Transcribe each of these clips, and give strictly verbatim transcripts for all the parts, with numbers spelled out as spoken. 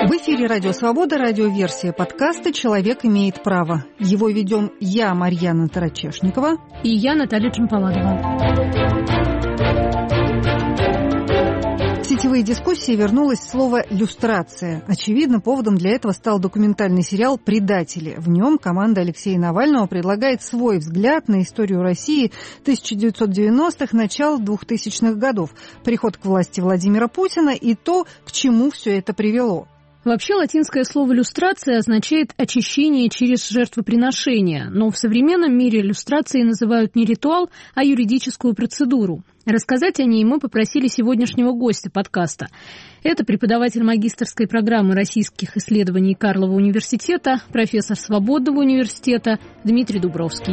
В эфире «Радио Свобода», радиоверсия подкаста «Человек имеет право». Его ведем я, Марьяна Тарачешникова. И я, Наталья Джампаладова. В сетевые дискуссии вернулось слово «люстрация». Очевидно, поводом для этого стал документальный сериал «Предатели». В нем команда Алексея Навального предлагает свой взгляд на историю России тысяча девятьсот девяностых, начала двухтысячных годов, приход к власти Владимира Путина и то, к чему все это привело. Вообще латинское слово «люстрация» означает «очищение через жертвоприношение», но в современном мире люстрацией называют не ритуал, а юридическую процедуру. Рассказать о ней мы попросили сегодняшнего гостя подкаста. Это преподаватель магистерской программы российских исследований Карлова университета, профессор Свободного университета Дмитрий Дубровский.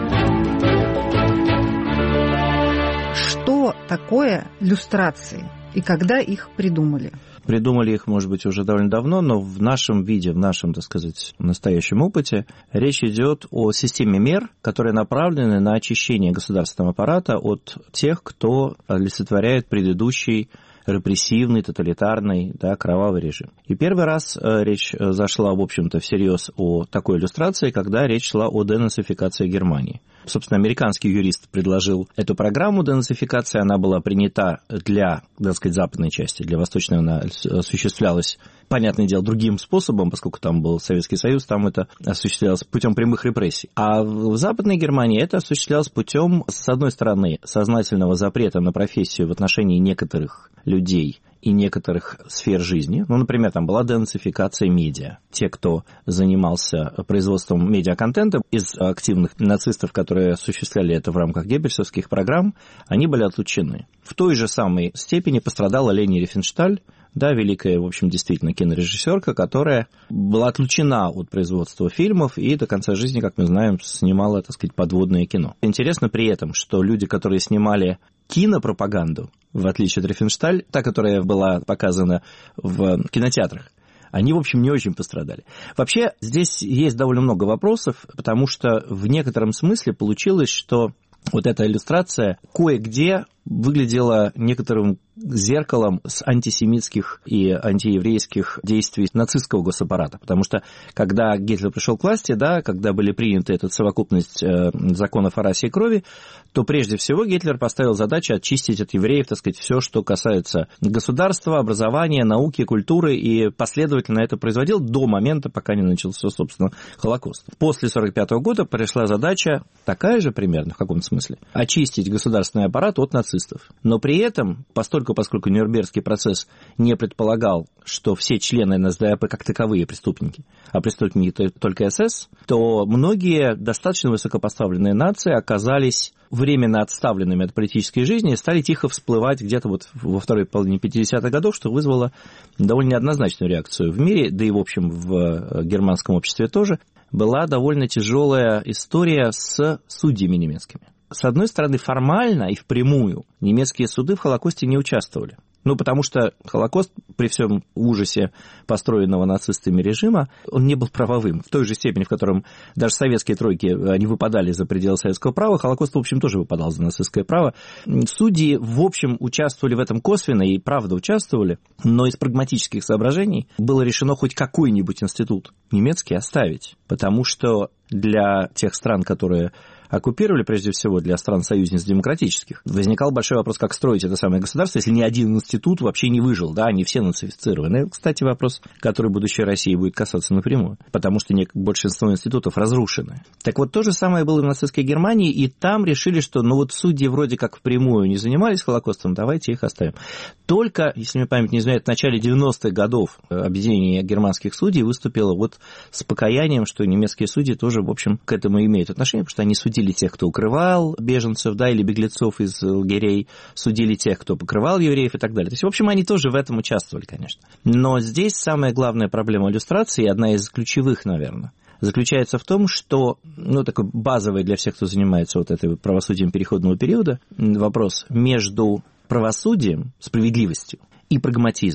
Что такое люстрации и когда их придумали? Придумали их, может быть, уже довольно давно, но в нашем виде, в нашем, так сказать, настоящем опыте речь идет о системе мер, которые направлены на очищение государственного аппарата от тех, кто олицетворяет предыдущий репрессивный, тоталитарный, да, кровавый режим. И первый раз э, речь зашла, в общем-то, всерьез о такой иллюстрации, когда речь шла о денацификации Германии. Собственно, американский юрист предложил эту программу денацификации, она была принята для, так сказать, западной части, для восточной она осуществлялась, понятное дело, другим способом, поскольку там был Советский Союз, там это осуществлялось путем прямых репрессий. А в Западной Германии это осуществлялось путем, с одной стороны, сознательного запрета на профессию в отношении некоторых людей и некоторых сфер жизни. Ну, например, там была денацификация медиа. Те, кто занимался производством медиаконтента из активных нацистов, которые осуществляли это в рамках геббельсовских программ, они были отлучены. В той же самой степени пострадала Лени Рифеншталь, да, великая, в общем, действительно кинорежиссерка, которая была отлучена от производства фильмов и до конца жизни, как мы знаем, снимала, так сказать, подводное кино. Интересно при этом, что люди, которые снимали кинопропаганду, в отличие от Рифеншталь, та, которая была показана в кинотеатрах, они, в общем, не очень пострадали. Вообще, здесь есть довольно много вопросов, потому что в некотором смысле получилось, что вот эта иллюстрация кое-где выглядела некоторым зеркалом с антисемитских и антиеврейских действий нацистского госаппарата. Потому что, когда Гитлер пришел к власти, да, когда были приняты эта совокупность э, законов о расе и крови, то прежде всего Гитлер поставил задачу очистить от евреев, так сказать, все, что касается государства, образования, науки, культуры, и последовательно это производил до момента, пока не начался, собственно, Холокост. После сорок пятого года пришла задача, такая же примерно, в каком-то смысле, очистить государственный аппарат от нацистов. Но при этом, постольку, поскольку Нюрнбергский процесс не предполагал, что все члены эн эс дэ а пэ как таковые преступники, а преступники только эс эс, то многие достаточно высокопоставленные нации оказались временно отставленными от политической жизни и стали тихо всплывать где-то вот во второй половине пятидесятых годов, что вызвало довольно неоднозначную реакцию в мире, да и, в общем, в германском обществе тоже. Была довольно тяжелая история с судьями немецкими. С одной стороны, формально и впрямую немецкие суды в Холокосте не участвовали. Ну, потому что Холокост, при всем ужасе построенного нацистами режима, он не был правовым. В той же степени, в котором даже советские тройки, они выпадали за пределы советского права, Холокост, в общем, тоже выпадал за нацистское право. Судьи, в общем, участвовали в этом косвенно и правда участвовали, но из прагматических соображений было решено хоть какой-нибудь институт немецкий оставить, потому что для тех стран, которые оккупировали, прежде всего, для стран-союзниц демократических, возникал большой вопрос, как строить это самое государство, если ни один институт вообще не выжил, да, они все нацифицированы. Кстати, вопрос, который будущей России будет касаться напрямую, потому что большинство институтов разрушены. Так вот, то же самое было в нацистской Германии, и там решили, что, ну вот судьи вроде как впрямую не занимались Холокостом, давайте их оставим. Только, если мне память не изменяет, в начале девяностых годов объединение германских судей выступило вот с покаянием, что немецкие судьи тоже, в общем, к этому имеют отношение, потому что они судили тех, кто укрывал беженцев, да, или беглецов из лагерей, судили тех, кто покрывал евреев и так далее. То есть, в общем, они тоже в этом участвовали, конечно. Но здесь самая главная проблема иллюстрации, одна из ключевых, наверное, заключается в том, что, ну, такой базовый для всех, кто занимается вот этой правосудием переходного периода, вопрос между правосудием, справедливостью и прагматизмом.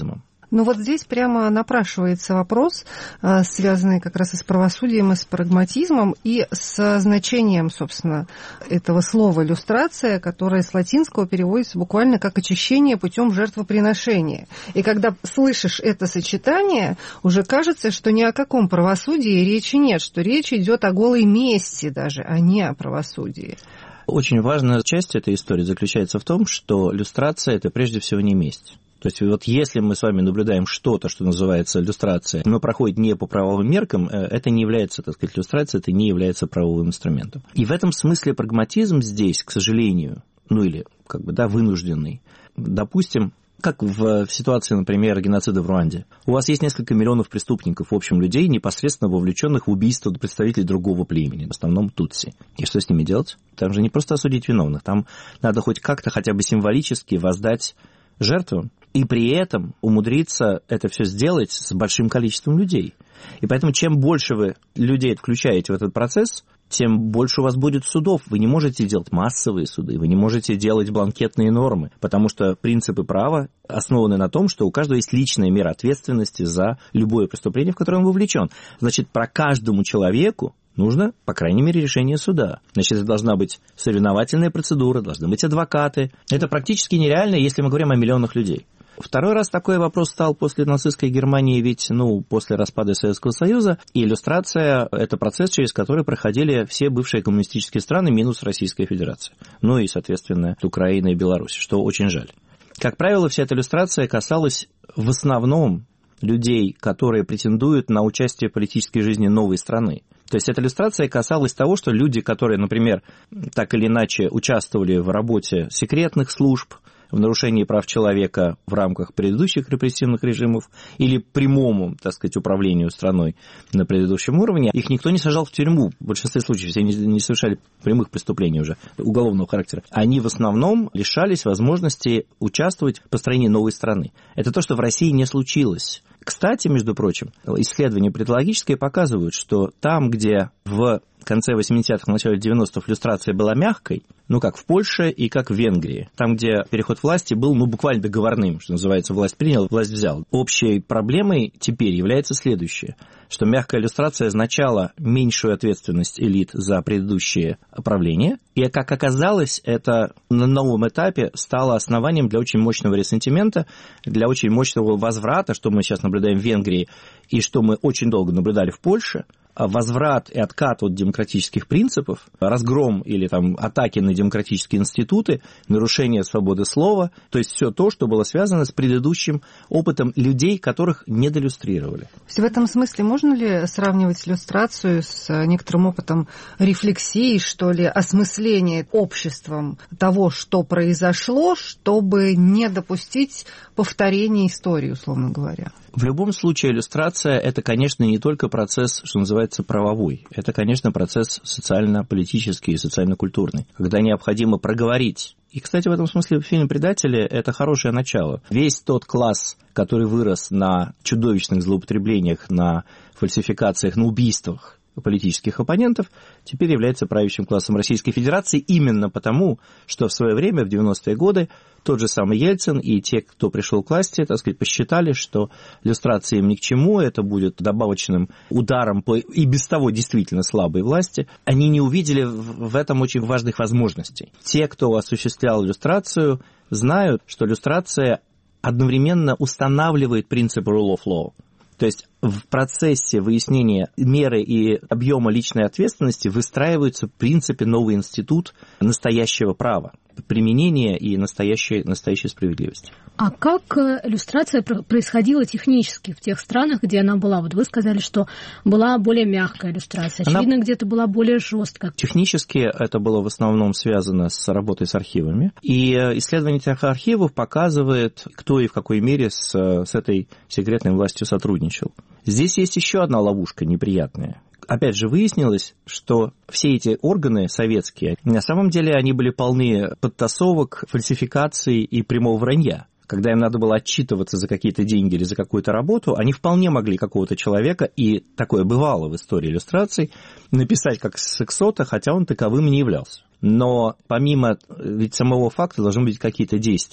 Ну вот здесь прямо напрашивается вопрос, связанный как раз и с правосудием, и с прагматизмом, и с значением, собственно, этого слова «люстрация», которое с латинского переводится буквально как «очищение путем жертвоприношения». И когда слышишь это сочетание, уже кажется, что ни о каком правосудии речи нет, что речь идет о голой мести даже, а не о правосудии. Очень важная часть этой истории заключается в том, что люстрация – это прежде всего не месть. То есть вот если мы с вами наблюдаем что-то, что называется люстрация, но проходит не по правовым меркам, это не является, так сказать, люстрацией, это не является правовым инструментом. И в этом смысле прагматизм здесь, к сожалению, ну или как бы, да, вынужденный. Допустим, как в, в ситуации, например, геноцида в Руанде. У вас есть несколько миллионов преступников, в общем, людей, непосредственно вовлеченных в убийство представителей другого племени, в основном тутси. И что с ними делать? Там же не просто осудить виновных, там надо хоть как-то, хотя бы символически воздать жертвам, и при этом умудриться это все сделать с большим количеством людей. И поэтому чем больше вы людей включаете в этот процесс, тем больше у вас будет судов. Вы не можете делать массовые суды, вы не можете делать бланкетные нормы, потому что принципы права основаны на том, что у каждого есть личная мера ответственности за любое преступление, в которое он вовлечен. Значит, про каждому человеку нужно, по крайней мере, решение суда. Значит, это должна быть соревновательная процедура, должны быть адвокаты. Это практически нереально, если мы говорим о миллионах людей. Второй раз такой вопрос стал после нацистской Германии, ведь, ну, после распада Советского Союза, и иллюстрация – это процесс, через который проходили все бывшие коммунистические страны, минус Российская Федерация. Ну и, соответственно, Украина и Беларусь, что очень жаль. Как правило, вся эта иллюстрация касалась в основном людей, которые претендуют на участие в политической жизни новой страны. То есть эта иллюстрация касалась того, что люди, которые, например, так или иначе участвовали в работе секретных служб, в нарушении прав человека в рамках предыдущих репрессивных режимов или прямому, так сказать, управлению страной на предыдущем уровне, их никто не сажал в тюрьму. В большинстве случаев все не совершали прямых преступлений уже уголовного характера. Они в основном лишались возможности участвовать в построении новой страны. Это то, что в России не случилось. Кстати, между прочим, исследования политологические показывают, что там, где в конце восьмидесятых, начале девяностых иллюстрация была мягкой, ну, как в Польше и как в Венгрии, там, где переход власти был, ну, буквально договорным, что называется, власть принял, власть взял. Общей проблемой теперь является следующее, что мягкая иллюстрация означала меньшую ответственность элит за предыдущее правление, и, как оказалось, это на новом этапе стало основанием для очень мощного ресентимента, для очень мощного возврата, что мы сейчас наблюдаем в Венгрии, и что мы очень долго наблюдали в Польше, возврат и откат от демократических принципов, разгром или там атаки на демократические институты, нарушение свободы слова, то есть все то, что было связано с предыдущим опытом людей, которых не доиллюстрировали. То есть в этом смысле можно ли сравнивать иллюстрацию с некоторым опытом рефлексии, что ли, осмысления обществом того, что произошло, чтобы не допустить повторения истории, условно говоря? В любом случае иллюстрация – это, конечно, не только процесс, что называется, правовой. Это, конечно, процесс социально-политический и социально-культурный, когда необходимо проговорить. И, кстати, в этом смысле фильм «Предатели» – это хорошее начало. Весь тот класс, который вырос на чудовищных злоупотреблениях, на фальсификациях, на убийствах политических оппонентов, теперь является правящим классом Российской Федерации именно потому, что в свое время, в девяностые годы, тот же самый Ельцин и те, кто пришел к власти, так сказать, посчитали, что иллюстрация им ни к чему, это будет добавочным ударом по и без того действительно слабой власти. Они не увидели в этом очень важных возможностей. Те, кто осуществлял иллюстрацию, знают, что иллюстрация одновременно устанавливает принцип rule of law. То есть в процессе выяснения меры и объема личной ответственности выстраивается в принципе новый институт настоящего права, применения и настоящей, настоящей справедливости. А как иллюстрация происходила технически в тех странах, где она была? Вот вы сказали, что была более мягкая иллюстрация, очевидно, она... где-то была более жесткая. Технически это было в основном связано с работой с архивами. И исследование этих архивов показывает, кто и в какой мере с, с этой секретной властью сотрудничал. Здесь есть еще одна ловушка неприятная. Опять же, выяснилось, что все эти органы советские, на самом деле они были полны подтасовок, фальсификаций и прямого вранья. Когда им надо было отчитываться за какие-то деньги или за какую-то работу, они вполне могли какого-то человека, и такое бывало в истории иллюстраций, написать как сексота, хотя он таковым не являлся. Но помимо ведь самого факта должны быть какие-то действия.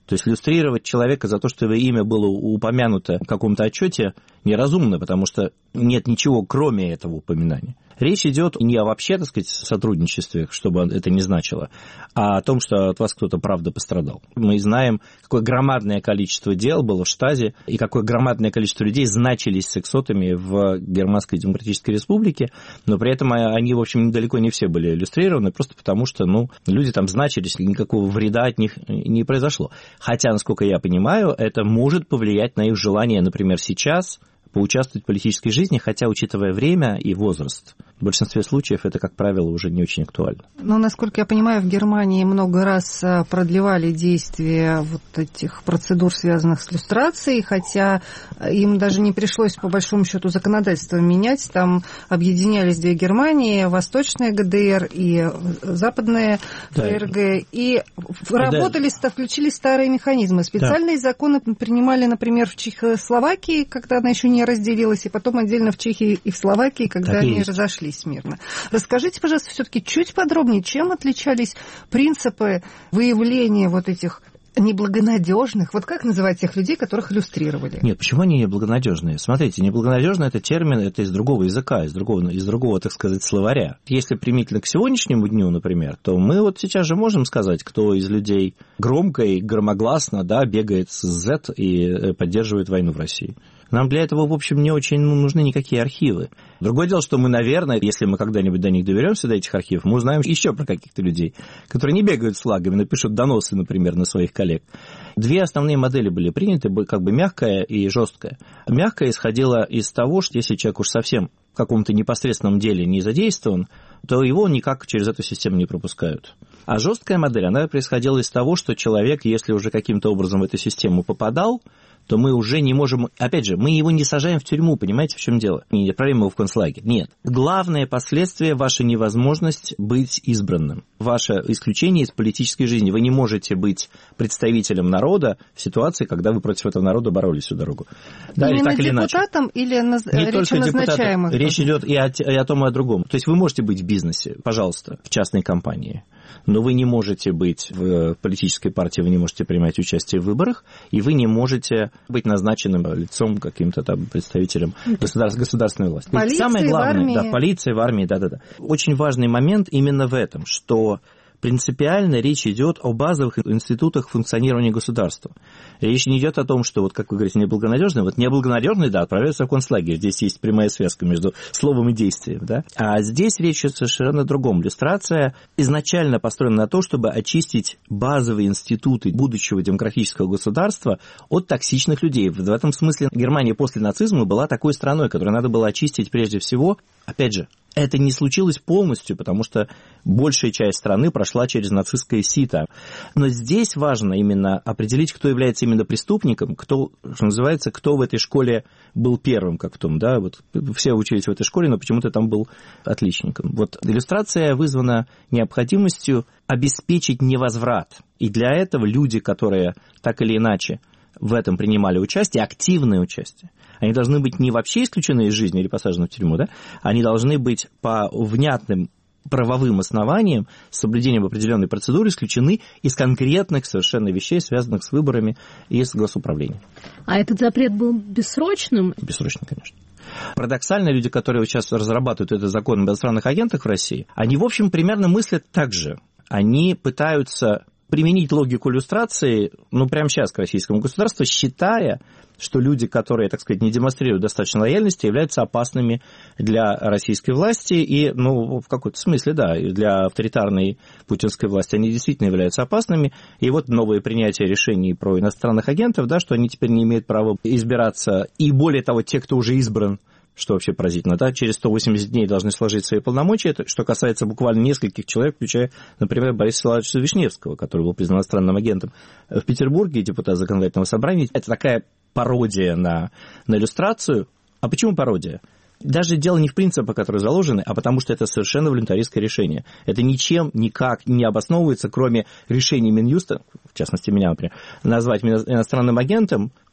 То есть иллюстрировать человека за то, что его имя было упомянуто в каком-то отчете, неразумно, потому что нет ничего, кроме этого упоминания. Речь идет не о вообще, так сказать, сотрудничестве, чтобы это не значило, а о том, что от вас кто-то правда пострадал. Мы знаем, какое громадное количество дел было в Штази, и какое громадное количество людей значились сексотами в Германской Демократической Республике, но при этом они, в общем, далеко не все были иллюстрированы, просто потому что, ну, люди там значились, никакого вреда от них не произошло. Хотя, насколько я понимаю, это может повлиять на их желание, например, сейчас поучаствовать в политической жизни, хотя, учитывая время и возраст, в большинстве случаев это, как правило, уже не очень актуально. Но, насколько я понимаю, в Германии много раз продлевали действие вот этих процедур, связанных с люстрацией, хотя им даже не пришлось, по большому счету, законодательство менять. Там объединялись две Германии, Восточная ГДР и Западная да. ФРГ, и работали, да. включили старые механизмы. Специальные да. законы принимали, например, в Чехословакии, когда она еще не разделилась, и потом отдельно в Чехии и в Словакии, когда так они разошлись мирно. Расскажите, пожалуйста, все-таки чуть подробнее, чем отличались принципы выявления вот этих неблагонадежных, вот как называть тех людей, которых иллюстрировали? Нет, почему они неблагонадежные? Смотрите, неблагонадежный это термин, это из другого языка, из другого, из другого, так сказать, словаря. Если применительно к сегодняшнему дню, например, то мы вот сейчас же можем сказать, кто из людей громко и громогласно, да, бегает с Z и поддерживает войну в России. Нам для этого, в общем, не очень нужны никакие архивы. Другое дело, что мы, наверное, если мы когда-нибудь до них доберемся, до этих архивов, мы узнаем еще про каких-то людей, которые не бегают с флагами, напишут доносы, например, на своих коллег. Две основные модели были приняты, как бы мягкая и жесткая. Мягкая исходила из того, что если человек уж совсем в каком-то непосредственном деле не задействован, то его никак через эту систему не пропускают. А жесткая модель, она происходила из того, что человек, если уже каким-то образом в эту систему попадал, то мы уже не можем... Опять же, мы его не сажаем в тюрьму, понимаете, в чем дело? Не отправим его в концлагерь. Нет. Главное последствие – ваша невозможность быть избранным. Ваше исключение из политической жизни. Вы не можете быть представителем народа в ситуации, когда вы против этого народа боролись всю дорогу. Да, именно или так, или депутатом или наз... речь о назначаемых? Речь идет и о, и о том, и о другом. То есть вы можете быть в бизнесе, пожалуйста, в частной компании, но вы не можете быть в политической партии, вы не можете принимать участие в выборах, и вы не можете быть назначенным лицом, каким-то там представителем государств, государственной власти. Полиции, самое главное, в армии. Да, полиция, в армии, да-да-да. Очень важный момент именно в этом, что принципиально речь идет о базовых институтах функционирования государства. Речь не идет о том, что, вот как вы говорите, неблагонадежный. Вот неблагонадежный, да, отправляются в концлагерь. Здесь есть прямая связка между словом и действием, да. А здесь речь идет совершенно о другом. Люстрация изначально построена на то, чтобы очистить базовые институты будущего демократического государства от токсичных людей. В этом смысле Германия после нацизма была такой страной, которую надо было очистить прежде всего, опять же, это не случилось полностью, потому что большая часть страны прошла через нацистское сито. Но здесь важно именно определить, кто является именно преступником, кто, что называется, кто в этой школе был первым, как в том, да, вот все учились в этой школе, но почему-то там был отличником. Вот иллюстрация вызвана необходимостью обеспечить невозврат. И для этого люди, которые так или иначе в этом принимали участие, активное участие, они должны быть не вообще исключены из жизни или посажены в тюрьму, да? Они должны быть по внятным правовым основаниям с соблюдением определенной процедуры исключены из конкретных совершенно вещей, связанных с выборами и с госуправлением. А этот запрет был бессрочным? Бессрочным, конечно. Парадоксально, люди, которые сейчас разрабатывают этот закон об иностранных агентах в России, они, в общем, примерно мыслят так же. Они пытаются применить логику иллюстрации, ну, прямо сейчас к российскому государству, считая, что люди, которые, так сказать, не демонстрируют достаточно лояльности, являются опасными для российской власти и, ну, в каком-то смысле, да, для авторитарной путинской власти они действительно являются опасными. И вот новое принятие решений про иностранных агентов, да, что они теперь не имеют права избираться. И более того, те, кто уже избран, что вообще поразительно, да, через сто восемьдесят дней должны сложить свои полномочия, это, что касается буквально нескольких человек, включая, например, Бориса Владимировича Вишневского, который был признан иностранным агентом в Петербурге, депутат законодательного собрания. Это такая пародия на, на иллюстрацию. А почему пародия? Даже дело не в принципах, которые заложены, а потому что это совершенно волюнтаристское решение. Это ничем никак не обосновывается, кроме решения Минюста, в частности меня, например, назвать меня иностранным агентом,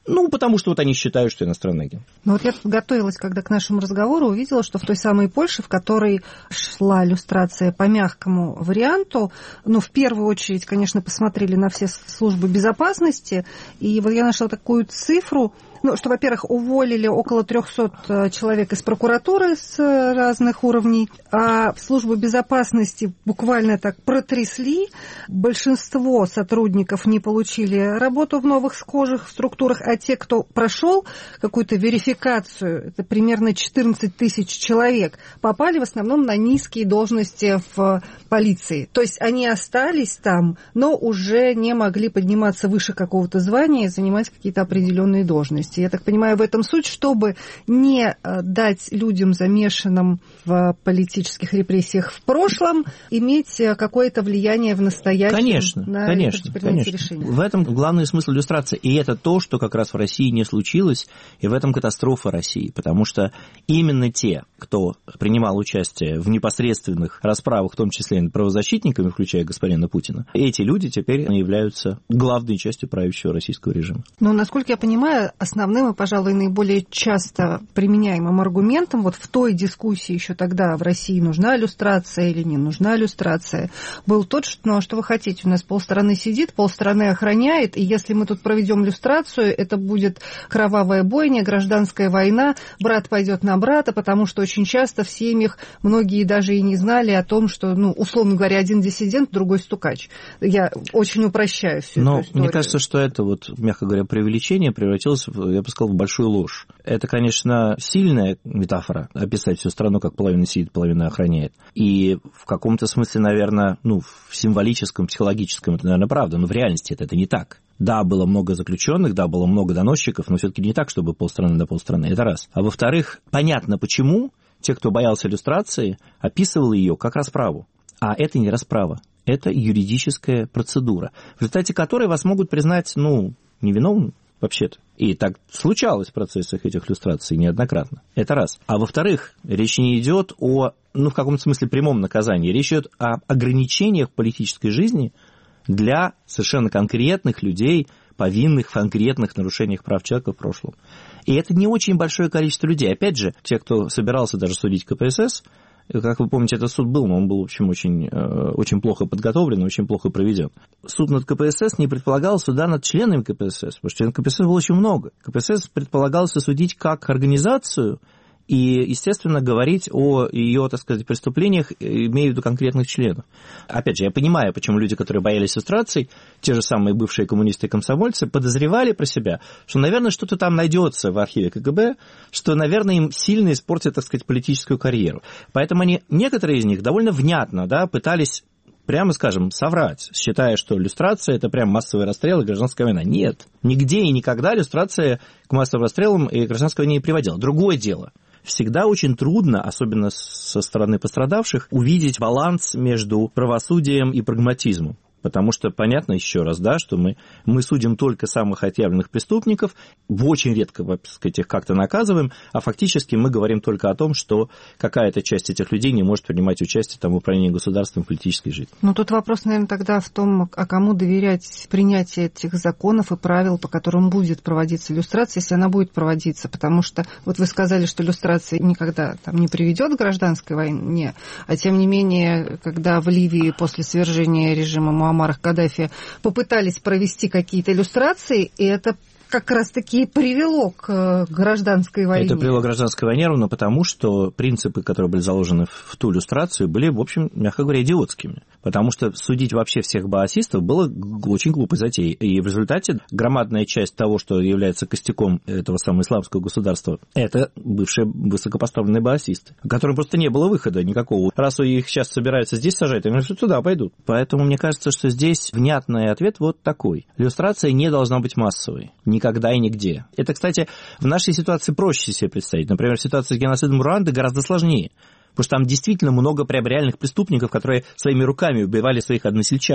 Ну, потому что вот они считают, что иностранный агент. Ну вот я готовилась, когда к нашему разговору, увидела, что в той самой Польше, в которой шла люстрация по мягкому варианту, ну, в первую очередь, конечно, посмотрели на все службы безопасности, и вот я нашла такую цифру, ну, что, во-первых, уволили около трехсот человек из прокуратуры с разных уровней, а службу безопасности буквально так протрясли. Большинство сотрудников не получили работу в новых схожих структурах, а те, кто прошел какую-то верификацию, это примерно четырнадцать тысяч человек, попали в основном на низкие должности в полиции. То есть они остались там, но уже не могли подниматься выше какого-то звания и занимать какие-то определенные должности. Я так понимаю, в этом суть, чтобы не дать людям, замешанным в политических репрессиях в прошлом, иметь какое-то влияние в настоящем конечно, на конечно, принятие конечно. решений. В этом главный смысл люстрации. И это то, что как раз в России не случилось, и в этом катастрофа России. Потому что именно те, кто принимал участие в непосредственных расправах, в том числе и над правозащитниками, включая господина Путина, эти люди теперь являются главной частью правящего российского режима. Но, насколько я понимаю, основным и, пожалуй, наиболее часто применяемым аргументом вот в той дискуссии еще тогда в России, нужна люстрация или не нужна люстрация, был тот, что, ну, а что вы хотите, у нас полстраны сидит, полстраны охраняет, и если мы тут проведем люстрацию, это будет кровавая бойня, гражданская война, брат пойдет на брата, потому что очень часто в семьях многие даже и не знали о том, что, ну, условно говоря, один диссидент, другой стукач. Я очень упрощаю всю Но эту историю. Мне кажется, что это, вот, мягко говоря, преувеличение превратилось, в, я бы сказал, в большую ложь. Это, конечно, сильная метафора, описать всю страну, как половина сидит, половина охраняет. И в каком-то смысле, наверное, ну, в символическом, психологическом, это, наверное, правда, но в реальности это, это не так. Да, было много заключенных, да, было много доносчиков, но все-таки не так, чтобы полстраны до полстраны. Это раз. А во-вторых, понятно, почему те, кто боялся люстрации, описывал ее как расправу. А это не расправа. Это юридическая процедура, в результате которой вас могут признать, ну, невиновным вообще-то. И так случалось в процессах этих люстраций неоднократно. Это раз. А во-вторых, речь не идет о, ну, в каком-то смысле прямом наказании. Речь идет о ограничениях политической жизни для совершенно конкретных людей, повинных в конкретных нарушениях прав человека в прошлом. И это не очень большое количество людей. Опять же, те, кто собирался даже судить ка пэ эс эс, как вы помните, этот суд был, но он был, в общем, очень, очень плохо подготовлен, очень плохо проведен. Суд над ка пэ эс эс не предполагал суда над членами ка пэ эс эс, потому что членов ка пэ эс эс было очень много. ка пэ эс эс предполагался судить как организацию и, естественно, говорить о ее, так сказать, преступлениях, имея в виду конкретных членов. Опять же, я понимаю, почему люди, которые боялись люстраций, те же самые бывшие коммунисты и комсомольцы, подозревали про себя, что, наверное, что-то там найдется в архиве ка гэ бэ, что, наверное, им сильно испортит, так сказать, политическую карьеру. Поэтому они, некоторые из них довольно внятно, да, пытались, прямо скажем, соврать, считая, что люстрация – это прям массовый расстрел и гражданская война. Нет, нигде и никогда люстрация к массовым расстрелам и гражданской войне не приводила. Другое дело. Всегда очень трудно, особенно со стороны пострадавших, увидеть баланс между правосудием и прагматизмом. Потому что понятно еще раз, да, что мы, мы судим только самых отъявленных преступников, очень редко, так сказать, их как-то наказываем, а фактически мы говорим только о том, что какая-то часть этих людей не может принимать участие там, в управлении государством в политической жизни. Ну, тут вопрос, наверное, тогда в том, а кому доверять принятие этих законов и правил, по которым будет проводиться люстрация, если она будет проводиться. Потому что вот вы сказали, что люстрация никогда там не приведет к гражданской войне, а тем не менее, когда в Ливии после свержения режима Муаммара Каддафи попытались провести какие-то иллюстрации, и это как раз-таки привело к гражданской войне. Это привело к гражданской войне ровно потому, что принципы, которые были заложены в ту иллюстрацию, были, в общем, мягко говоря, идиотскими. Потому что судить вообще всех баасистов было очень глупой затеей. И в результате громадная часть того, что является костяком этого самого исламского государства, это бывшие высокопоставленные баасисты, которым просто не было выхода никакого. Раз их сейчас собираются здесь сажать, они все туда пойдут. Поэтому мне кажется, что здесь внятный ответ вот такой. Иллюстрация не должна быть массовой. Никогда и нигде. Это, кстати, в нашей ситуации проще себе представить. Например, ситуация с геноцидом Руанды гораздо сложнее. Потому что там действительно много прям реальных преступников, которые своими руками убивали своих односельчан.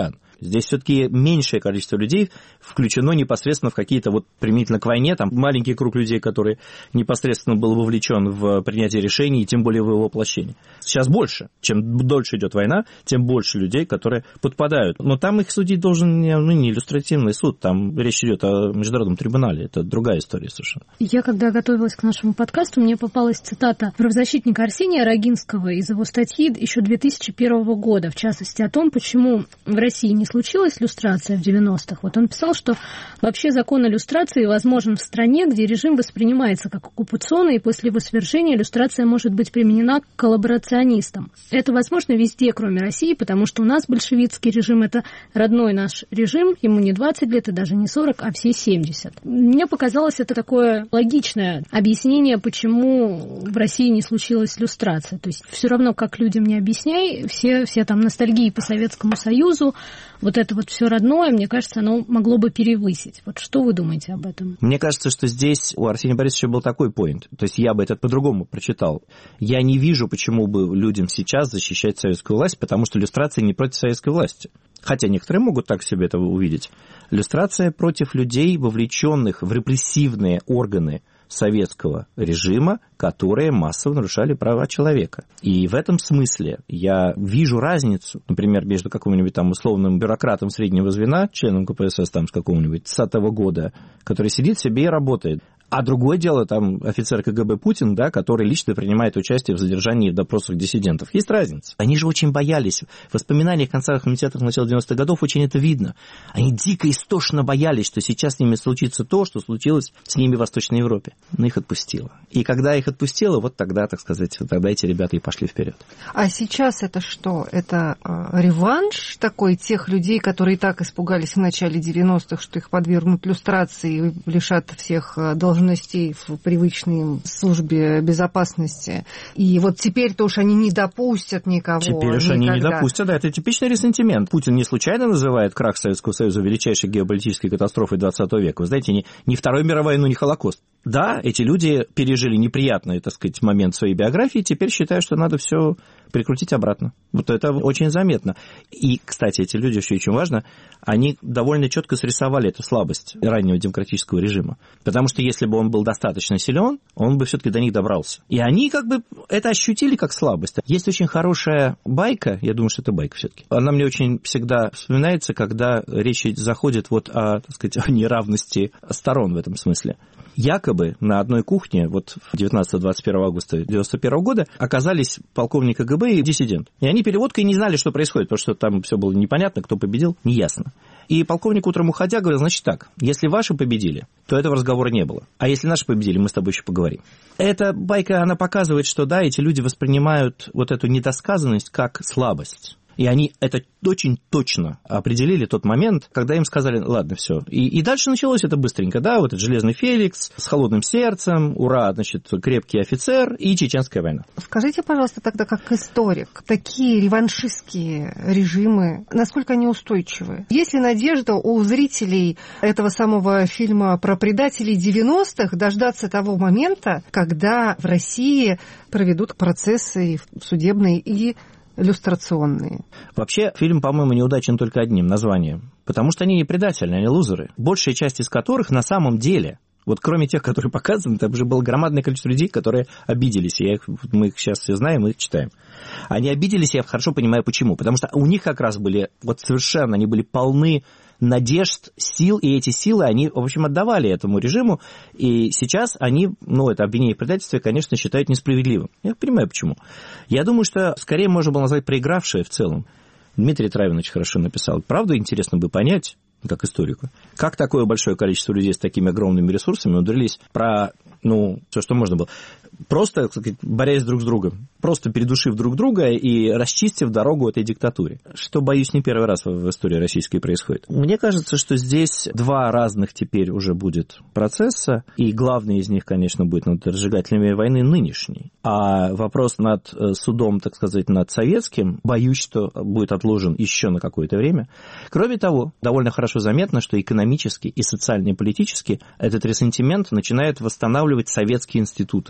Здесь все-таки меньшее количество людей включено непосредственно в какие-то, вот применительно к войне, там маленький круг людей, который непосредственно был вовлечен в принятие решений, и тем более в его воплощение. Сейчас больше. Чем дольше идет война, тем больше людей, которые подпадают. Но там их судить должен не, ну, не иллюстративный суд, там речь идет о международном трибунале. Это другая история совершенно. Я, когда готовилась к нашему подкасту, мне попалась цитата правозащитника Арсения Рогинского из его статьи еще две тысячи первого года, в частности, о том, почему в России не случилась люстрация в девяностых. Вот он писал, что вообще закон о люстрации возможен в стране, где режим воспринимается как оккупационный, и после его свержения люстрация может быть применена к коллаборационистам. Это возможно везде, кроме России, потому что у нас большевистский режим – это родной наш режим, ему не двадцать лет и даже не сорок, а все семьдесят. Мне показалось это такое логичное объяснение, почему в России не случилась люстрация. То есть все равно, как людям не объясняй, все, все там ностальгии по Советскому Союзу, вот это вот все родное, мне кажется, оно могло бы перевысить. Вот что вы думаете об этом? Мне кажется, что здесь у Арсения Борисовича был такой поинт. То есть я бы это по-другому прочитал. Я не вижу, почему бы людям сейчас защищать советскую власть, потому что люстрация не против советской власти. Хотя некоторые могут так себе это увидеть. Люстрация против людей, вовлеченных в репрессивные органы советского режима, которые массово нарушали права человека. И в этом смысле я вижу разницу, например, между каким-нибудь там условным бюрократом среднего звена, членом ка пэ эс эс там с какого-нибудь двадцатого года, который сидит себе и работает. А другое дело, там, офицер ка гэ бэ Путин, да, который лично принимает участие в задержании и в допросах диссидентов. Есть разница. Они же очень боялись. В воспоминаниях концертных комитетов начала девяностых годов очень это видно. Они дико истошно боялись, что сейчас с ними случится то, что случилось с ними в Восточной Европе. Но их отпустило. И когда их отпустило, вот тогда, так сказать, вот тогда эти ребята и пошли вперед. А сейчас это что? Это э, реванш такой тех людей, которые и так испугались в начале девяностых, что их подвергнут люстрации и лишат всех должностей в привычной им службе безопасности. И вот теперь-то уж они не допустят никого. Теперь уж никогда. они не допустят, да, это типичный ресентимент. Путин не случайно называет крах Советского Союза величайшей геополитической катастрофой двадцатого века. Вы знаете, не, не Вторую мировую войну, не Холокост. Да, эти люди пережили неприятный, так сказать, момент своей биографии, теперь считают, что надо все прикрутить обратно. Вот это очень заметно. И, кстати, эти люди, что очень важно, они довольно четко срисовали эту слабость раннего демократического режима. Потому что если бы он был достаточно силен, он бы все-таки до них добрался. И они как бы это ощутили как слабость. Есть очень хорошая байка, я думаю, что это байка все-таки. Она мне очень всегда вспоминается, когда речь заходит вот о, так сказать, о неравности сторон в этом смысле. Якобы на одной кухне вот девятнадцатого-двадцать первого августа девяносто первого года оказались полковник ка гэ бэ и диссидент. И они пили водку и не знали, что происходит, потому что там все было непонятно, кто победил, неясно. И полковник утром уходя говорил, значит так, если ваши победили, то этого разговора не было. А если наши победили, мы с тобой еще поговорим. Эта байка, она показывает, что да, эти люди воспринимают вот эту недосказанность как слабость. И они это очень точно определили тот момент, когда им сказали, ладно, все. И, и дальше началось это быстренько, да, вот этот Железный Феликс с холодным сердцем, ура, значит, крепкий офицер и Чеченская война. Скажите, пожалуйста, тогда как историк, такие реваншистские режимы, насколько они устойчивы? Есть ли надежда у зрителей этого самого фильма про предателей девяностых дождаться того момента, когда в России проведут процессы судебные и люстрационные? Вообще, фильм, по-моему, неудачен только одним названием. Потому что они не предатели, они лузеры. Большая часть из которых на самом деле, вот кроме тех, которые показаны, там же было громадное количество людей, которые обиделись. И я их, мы их сейчас все знаем, мы их читаем. Они обиделись, я хорошо понимаю, почему. Потому что у них как раз были, вот совершенно, они были полны надежд, сил, и эти силы они, в общем, отдавали этому режиму, и сейчас они, ну, это обвинение в предательстве, конечно, считают несправедливым. Я понимаю, почему. Я думаю, что скорее можно было назвать проигравшие в целом. Дмитрий Травин очень хорошо написал. Правда, интересно бы понять, как историку, как такое большое количество людей с такими огромными ресурсами умудрились про, ну, все, что можно было, просто, так сказать, борясь друг с другом, просто передушив друг друга и расчистив дорогу этой диктатуре. Что, боюсь, не первый раз в истории российской происходит. Мне кажется, что здесь два разных теперь уже будет процесса, и главный из них, конечно, будет над разжигателями войны нынешний. А вопрос над судом, так сказать, над советским, боюсь, что будет отложен еще на какое-то время. Кроме того, довольно хорошо заметно, что экономически и социально и политически этот ресентимент начинает восстанавливать советские институты. Ну,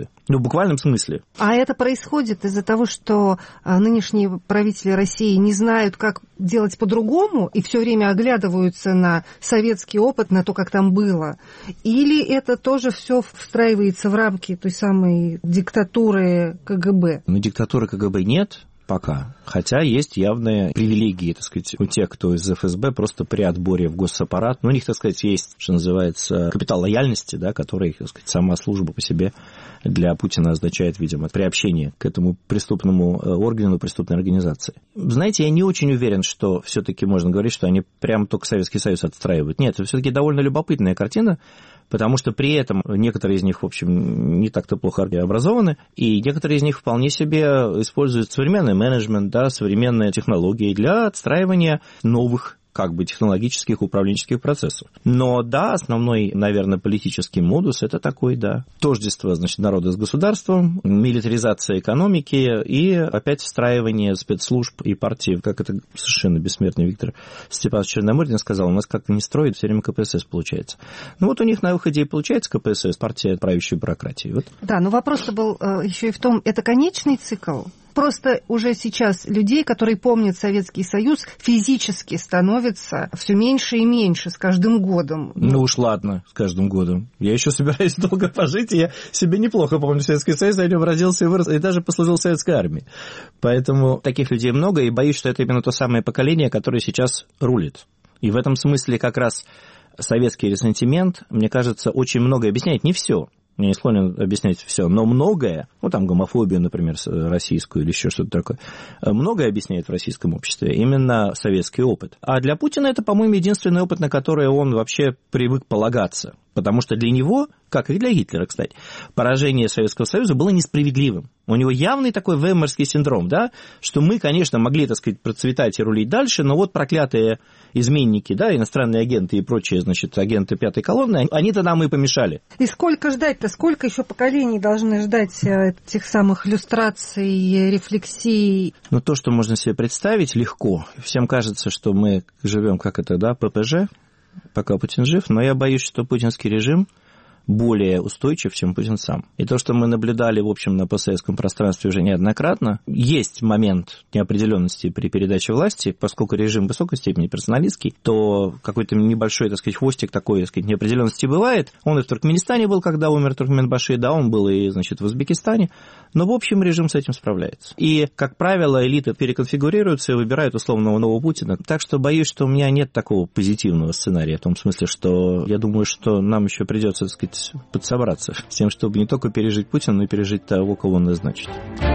в буквальном смысле. А это происходит из-за того, что нынешние правители России не знают, как делать по-другому, и все время оглядываются на советский опыт, на то, как там было? Или это тоже все встраивается в рамки той самой диктатуры КГБ? Ну, диктатуры КГБ нет пока. Хотя есть явные привилегии, так сказать, у тех, кто из эф эс бэ просто при отборе в госаппарат. Ну, у них, так сказать, есть, что называется, капитал лояльности, да, который, так сказать, сама служба по себе для Путина означает, видимо, приобщение к этому преступному органу, преступной организации. Знаете, я не очень уверен, что все-таки можно говорить, что они прям только Советский Союз отстраивают. Нет, это все-таки довольно любопытная картина, потому что при этом некоторые из них, в общем, не так-то плохо образованы, и некоторые из них вполне себе используют современный менеджмент, да, современные технологии для отстраивания новых как бы технологических управленческих процессов. Но да, основной, наверное, политический модус – это такой, да, тождество, значит, народа с государством, милитаризация экономики и опять встраивание спецслужб и партий, как это совершенно бессмертный Виктор Степанович Черномырдин сказал, у нас как не строит, все время ка пэ эс эс получается. Ну вот у них на выходе и получается ка пэ эс эс, партия правящей бюрократии. Вот. Да, но вопрос-то был э, еще и в том, это конечный цикл? Просто уже сейчас людей, которые помнят Советский Союз, физически становится все меньше и меньше с каждым годом. Ну уж ладно, с каждым годом. Я еще собираюсь долго пожить, и я себе неплохо помню Советский Союз, я в нем родился и вырос, и даже послужил в Советской армии. Поэтому таких людей много, и боюсь, что это именно то самое поколение, которое сейчас рулит. И в этом смысле как раз советский ресентимент, мне кажется, очень многое объясняет. Не все. Я не склонен объяснять все, но многое, ну там гомофобию, например, российскую или еще что-то такое, многое объясняет в российском обществе именно советский опыт. А для Путина это, по-моему, единственный опыт, на который он вообще привык полагаться. Потому что для него, как и для Гитлера, кстати, поражение Советского Союза было несправедливым. У него явный такой веймарский синдром, да, что мы, конечно, могли, так сказать, процветать и рулить дальше, но вот проклятые изменники, да, иностранные агенты и прочие, значит, агенты пятой колонны, они-то нам и помешали. И сколько ждать-то, сколько еще поколений должны ждать этих самых люстраций, рефлексий? Ну, то, что можно себе представить, легко. Всем кажется, что мы живем, как это, да, пэ пэ жэ, пока Путин жив, но я боюсь, что путинский режим более устойчив, чем Путин сам. И то, что мы наблюдали, в общем, на постсоветском пространстве уже неоднократно, есть момент неопределенности при передаче власти, поскольку режим в высокой степени персоналистский, то какой-то небольшой, так сказать, хвостик такой, так сказать, неопределенности бывает. Он и в Туркменистане был, когда умер Туркменбаши, да, он был и, значит, в Узбекистане, но, в общем, режим с этим справляется. И, как правило, элиты переконфигурируются и выбирают условного нового Путина. Так что боюсь, что у меня нет такого позитивного сценария, в том смысле, что я думаю, что нам еще придется, так сказать, подсобраться с тем, чтобы не только пережить Путина, но и пережить того, кого он назначит.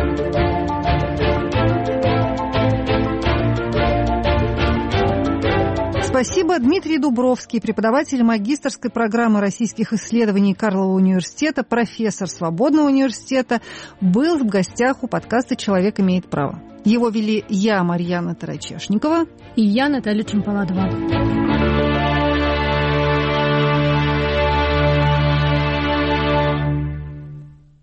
Спасибо. Дмитрий Дубровский, преподаватель магистерской программы российских исследований Карлова университета, профессор Свободного университета, был в гостях у подкаста «Человек имеет право». Его вели я, Марьяна Тарачешникова, и я, Наталья Чемпаладова.